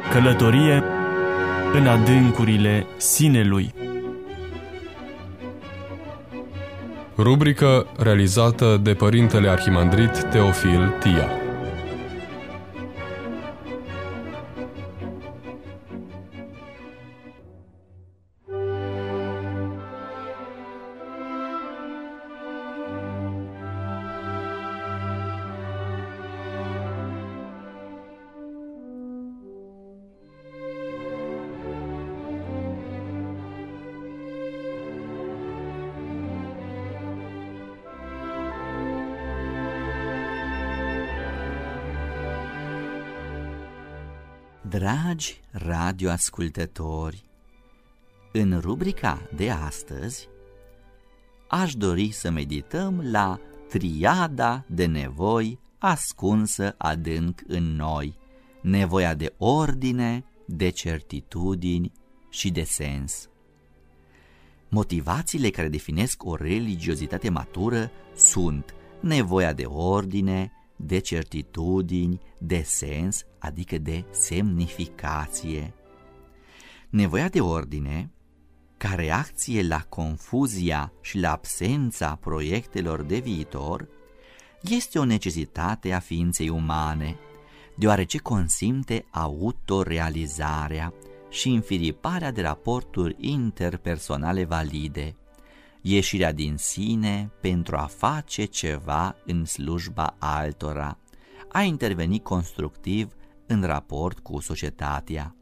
Călătorie în adâncurile sinelui. Rubrică realizată de Părintele Arhimandrit Teofil Tia. Dragi radioascultători, în rubrica de astăzi aș dori să medităm la triada de nevoi ascunsă adânc în noi, nevoia de ordine, de certitudini și de sens. Motivațiile care definesc o religiozitate matură sunt nevoia de ordine, de certitudini, de sens, adică de semnificație. Nevoia de ordine, ca reacție la confuzia și la absența proiectelor de viitor, este o necesitate a ființei umane, deoarece consimte autorealizarea și înfiriparea de raporturi interpersonale valide, ieșirea din sine pentru a face ceva în slujba altora, a interveni constructiv în raport cu societatea.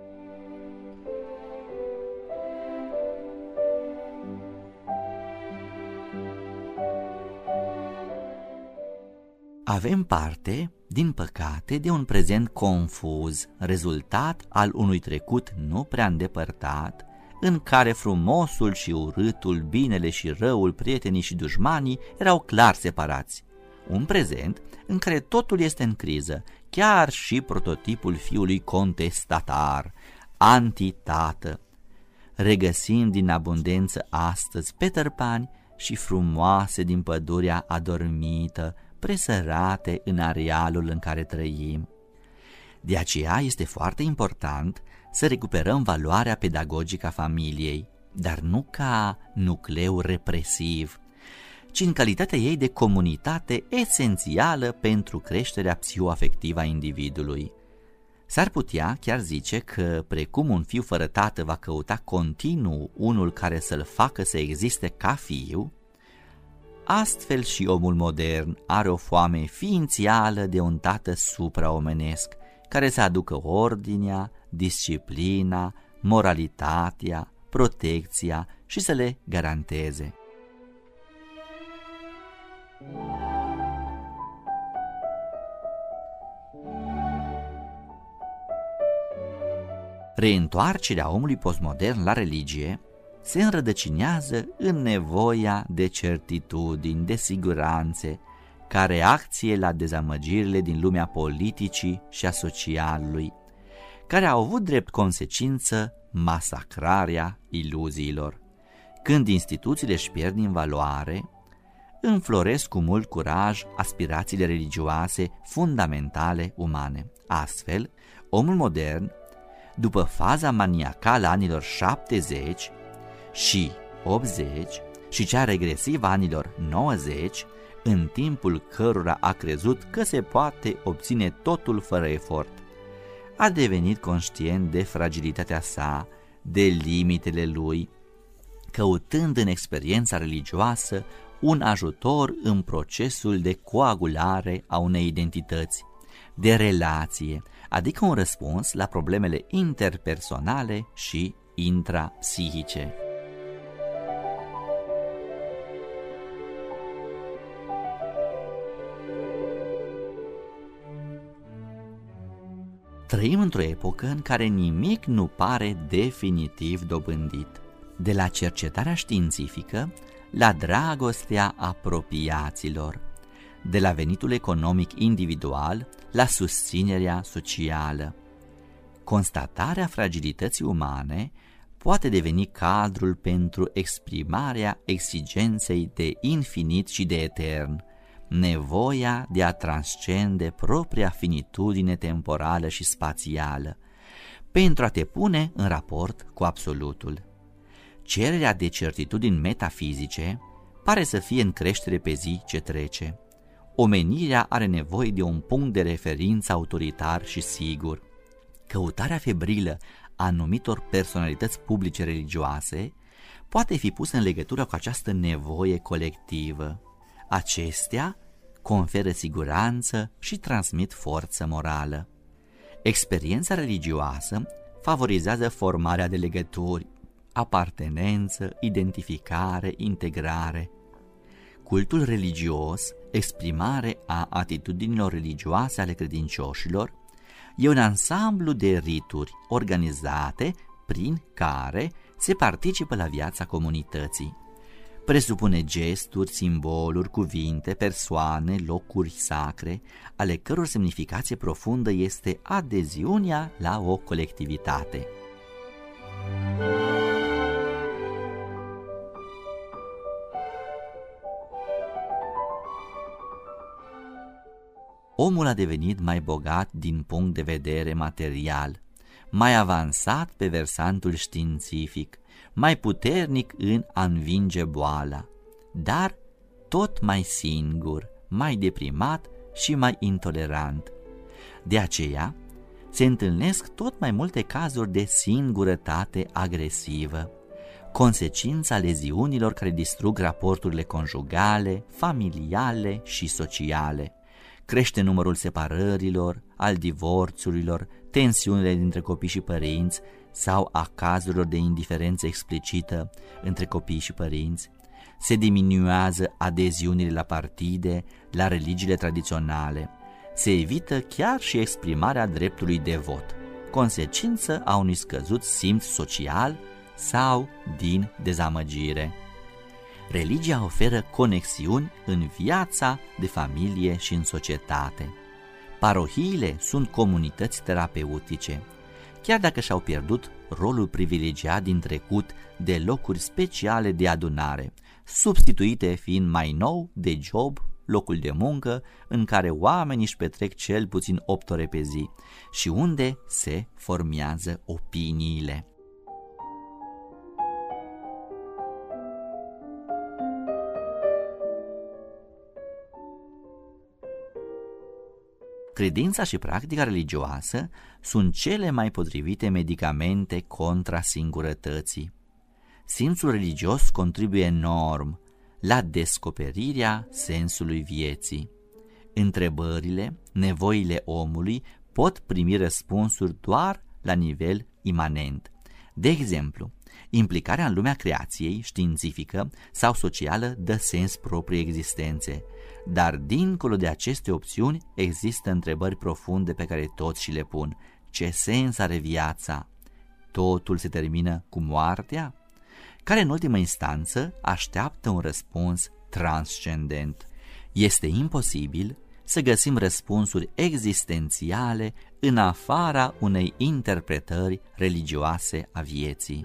Avem parte, din păcate, de un prezent confuz, rezultat al unui trecut nu prea îndepărtat, în care frumosul și urâtul, binele și răul, prietenii și dușmanii erau clar separați. Un prezent în care totul este în criză, chiar și prototipul fiului contestatar, antitată. Regăsim din abundență astăzi peterpani și frumoase din pădurea adormită, presărate în arealul în care trăim. De aceea este foarte important să recuperăm valoarea pedagogică a familiei, dar nu ca nucleu represiv, ci în calitatea ei de comunitate esențială pentru creșterea psihoafectivă a individului. S-ar putea chiar zice că, precum un fiu fără tată va căuta continuu unul care să-l facă să existe ca fiu, astfel și omul modern are o foame ființială de un tată supraomenesc, care să aducă ordinea, disciplina, moralitatea, protecția și să le garanteze. Reîntoarcerea omului postmodern la religie se înrădăcinează în nevoia de certitudini, de siguranțe, ca reacție la dezamăgirile din lumea politicii și a socialului, care au avut drept consecință masacrarea iluziilor. Când instituțiile își pierd din valoare, înfloresc cu mult curaj aspirațiile religioase fundamentale umane. Astfel, omul modern, după faza maniacală a anilor 70 și 80 și cea regresivă a anilor 90, în timpul cărora a crezut că se poate obține totul fără efort, a devenit conștient de fragilitatea sa, de limitele lui, căutând în experiența religioasă un ajutor în procesul de coagulare a unei identități, de relație, adică un răspuns la problemele interpersonale și intrapsihice. Trăim într-o epocă în care nimic nu pare definitiv dobândit, de la cercetarea științifică la dragostea apropiaților, de la venitul economic individual la susținerea socială. Constatarea fragilității umane poate deveni cadrul pentru exprimarea exigenței de infinit și de etern, nevoia de a transcende propria finitudine temporală și spațială, pentru a te pune în raport cu absolutul. Cererea de certitudini metafizice pare să fie în creștere pe zi ce trece. Omenirea are nevoie de un punct de referință autoritar și sigur. Căutarea febrilă a anumitor personalități publice religioase poate fi pusă în legătură cu această nevoie colectivă. Acestea conferă siguranță și transmit forță morală. Experiența religioasă favorizează formarea de legături, apartenență, identificare, integrare. Cultul religios, exprimare a atitudinilor religioase ale credincioșilor, e un ansamblu de rituri organizate prin care se participă la viața comunității. Presupune gesturi, simboluri, cuvinte, persoane, locuri sacre, ale căror semnificație profundă este adeziunea la o colectivitate. Omul a devenit mai bogat din punct de vedere material, mai avansat pe versantul științific, mai puternic în a învinge boala, dar tot mai singur, mai deprimat și mai intolerant. De aceea se întâlnesc tot mai multe cazuri de singurătate agresivă, consecința leziunilor care distrug raporturile conjugale, familiale și sociale. Crește numărul separărilor, al divorțurilor, tensiunile dintre copii și părinți sau a cazurilor de indiferență explicită între copii și părinți. Se diminuează adeziunile la partide, la religiile tradiționale. Se evită chiar și exprimarea dreptului de vot, consecință a unui scăzut simț social sau din dezamăgire. Religia oferă conexiuni în viața de familie și în societate. Parohiile sunt comunități terapeutice, chiar dacă și-au pierdut rolul privilegiat din trecut de locuri speciale de adunare, substituite fiind mai nou de job, locul de muncă în care oamenii își petrec cel puțin 8 ore pe zi și unde se formează opiniile. Credința și practica religioasă sunt cele mai potrivite medicamente contra singurătății. Simțul religios contribuie enorm la descoperirea sensului vieții. Întrebările, nevoile omului pot primi răspunsuri doar la nivel imanent. De exemplu, implicarea în lumea creației științifică sau socială dă sens propriei existențe, dar dincolo de aceste opțiuni există întrebări profunde pe care toți și le pun. Ce sens are viața? Totul se termină cu moartea? Care în ultimă instanță așteaptă un răspuns transcendent. Este imposibil să găsim răspunsuri existențiale în afara unei interpretări religioase a vieții.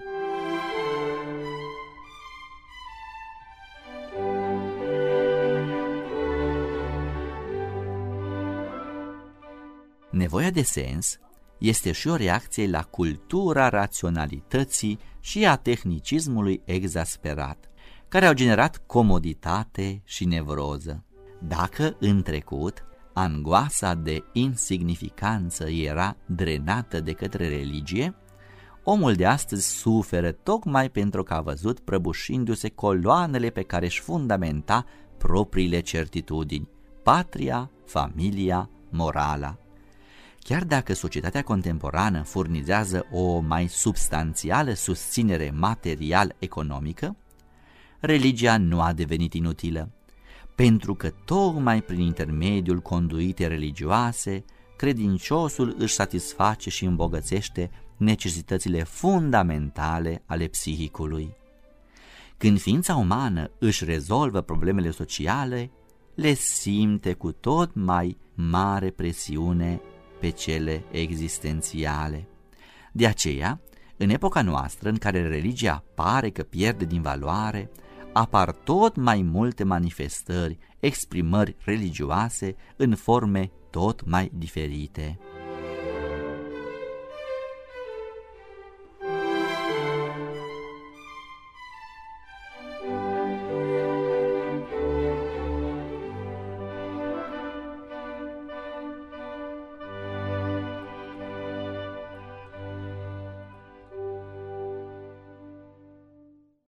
Nevoia de sens este și o reacție la cultura raționalității și a tehnicismului exasperat, care au generat comoditate și nevroză. Dacă în trecut angoasa de insignificanță era drenată de către religie, omul de astăzi suferă tocmai pentru că a văzut prăbușindu-se coloanele pe care își fundamenta propriile certitudini: patria, familia, morala. Chiar dacă societatea contemporană furnizează o mai substanțială susținere material-economică, religia nu a devenit inutilă, pentru că tocmai prin intermediul conduitei religioase, credinciosul își satisface și îmbogățește necesitățile fundamentale ale psihicului. Când ființa umană își rezolvă problemele sociale, le simte cu tot mai mare presiune pe cele existențiale. De aceea, în epoca noastră, în care religia pare că pierde din valoare, apar tot mai multe manifestări, exprimări religioase în forme tot mai diferite.